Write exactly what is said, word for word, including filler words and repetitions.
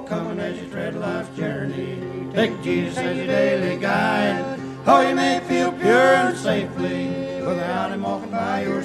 coming as you tread life's journey. Take Jesus as your daily guide. Oh, you may feel pure and safely without him walking by your